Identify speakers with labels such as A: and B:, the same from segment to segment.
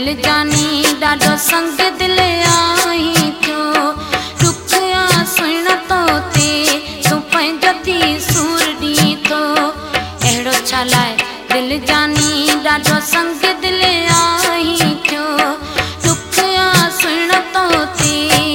A: दिल जानी ॾाढो संग दिल आई थियो दुख आ सुण तो ते तूं पंहिंजो थी सूर ॾी थो अहिड़ो छा लाइ दिल जानी ॾाढो संग दिल आई थियो दुख आ सुण तो ते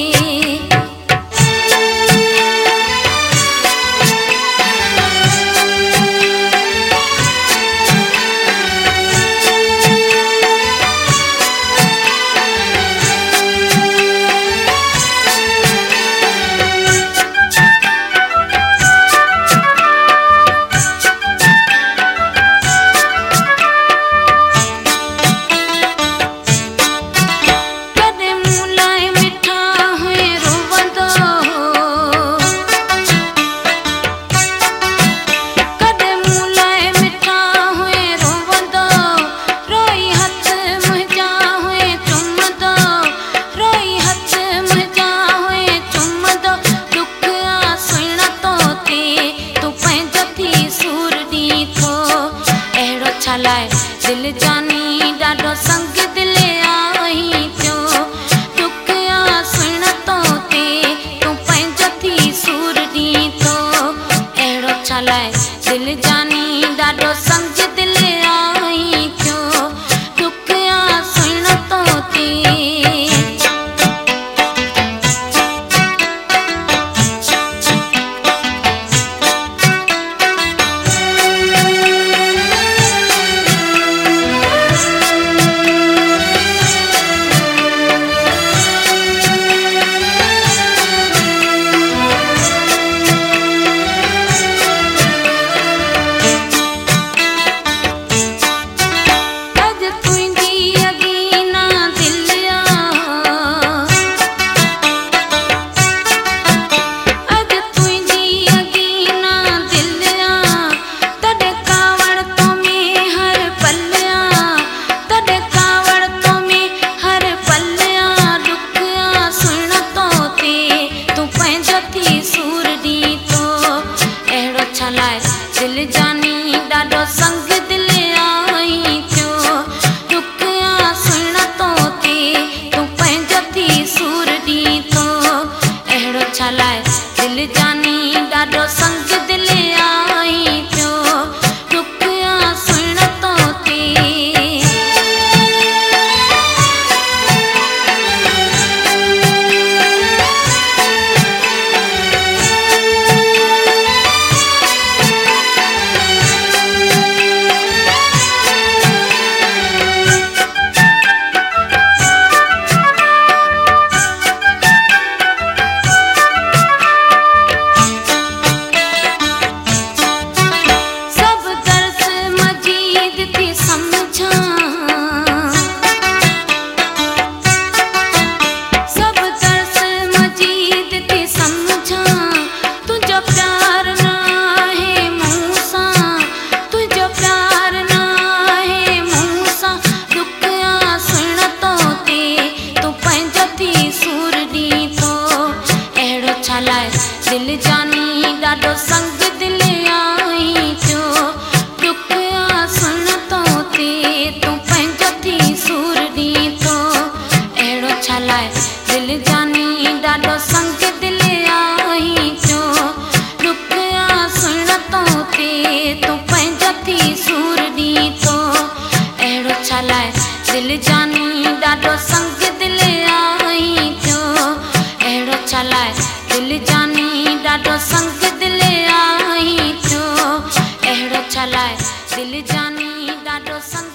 A: दिल जानी ॾाढो संग दिल आई थियो दुख आ सुण तो ते तूं पंहिंजो थी सूर ॾी थो अहिड़ो छा लाइ दिल जानी ॾाढो संग दिल आई थियो दुख आ सुण तो ते दिल जानी ॾाढो संग दिल आई थियो दुख आ सुण तो ते तूं पंहिंजो थी सूर ॾी थो अहिड़ो छा लाइ दिल जानी ॾाढो संग दिल आई थियो दुख आ सुण तो ते दिल जानी ॾाढो संग दिल आई थियो दुख आ सुण तो ते तूं पंहिंजो थी सूर ॾी थो अहिड़ो छा लाइ दिल जानी ॾाढो संग दिल आई थियो दुख आ सुण तो ते तूं पंहिंजो थी सूर ॾी थो अहिड़ो छा लाइ दिल जानी ॾाढो संग दिल आई थियो अहिड़ो छा लाइ दिल जानी ॾाढो संग दिल आई थियो अहिड़ो छा लाइ दिल जानी ॾाढो संग